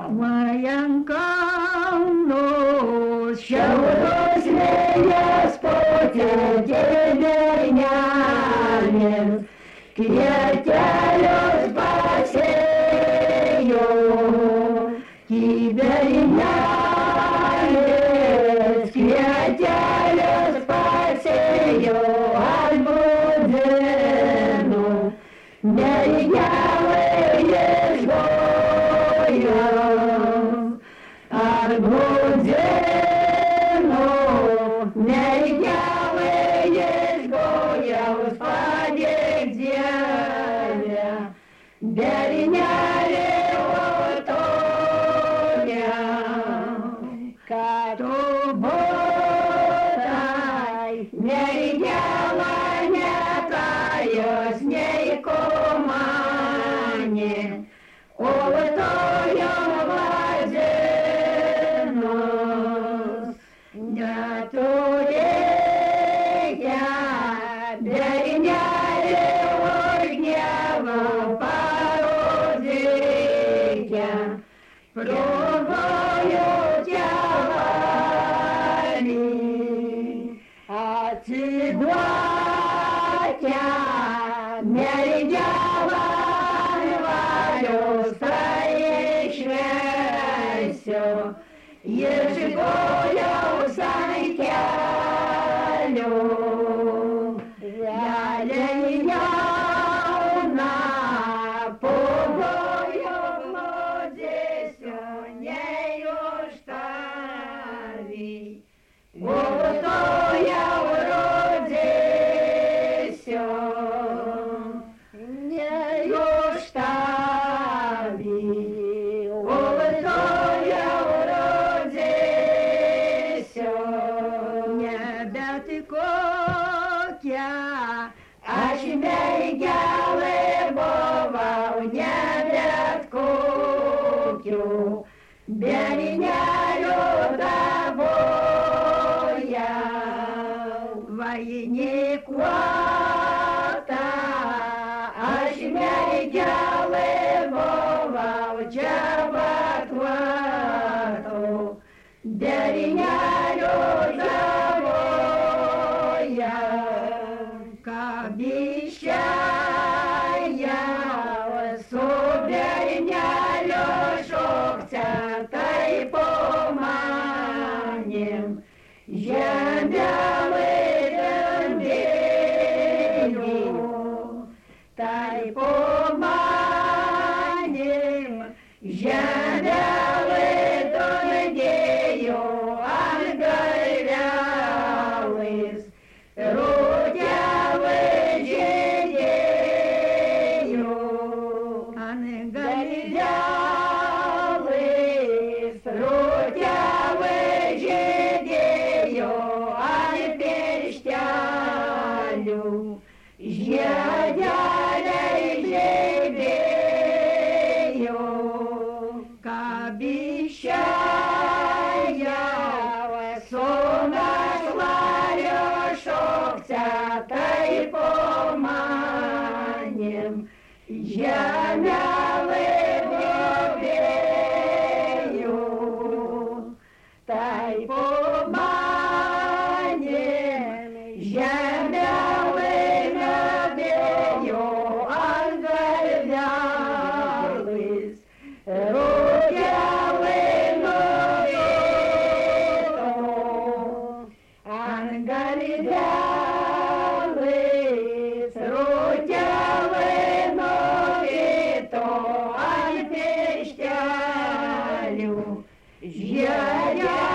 Военкомну щедрос лес потетей вернянец, кветелю спасею, вернянец, кветелю спасею, альбудену, мерьявые жгою, альбудену, мерьявые жгою, Господи, девя, берняли утоня, катуботай, мерьява не таю, с ней кумане, утою владенус, нету я, берняли огнева породите, пробою тявали, отсюда меридява валю стоишься, ежегоя усанкялю, вяленья на побою владесю нею штави, я уродесю, нею штави, я уродесю, не бяти кокя, аж мейгялы бова, не бят кокю, береняю тобоя, войне квота, аж мейгялы бова, чабатвату, береняю тобоя, кабищая, суберняю шокця, тай поманем, жембялым бею, тай поманем, жембялым бею, ангелялыс, рудявы жидею, ангелялыс, рудявы жидею, альпештялю, жядялей жебею, кабищая, сунашла шокця, тай поманем, жамялы бобею, тай поманем, жамялы бобею, ангелялыс, рудявы новиту, ангелялыс, рудявы новиту, альпештялю, жядя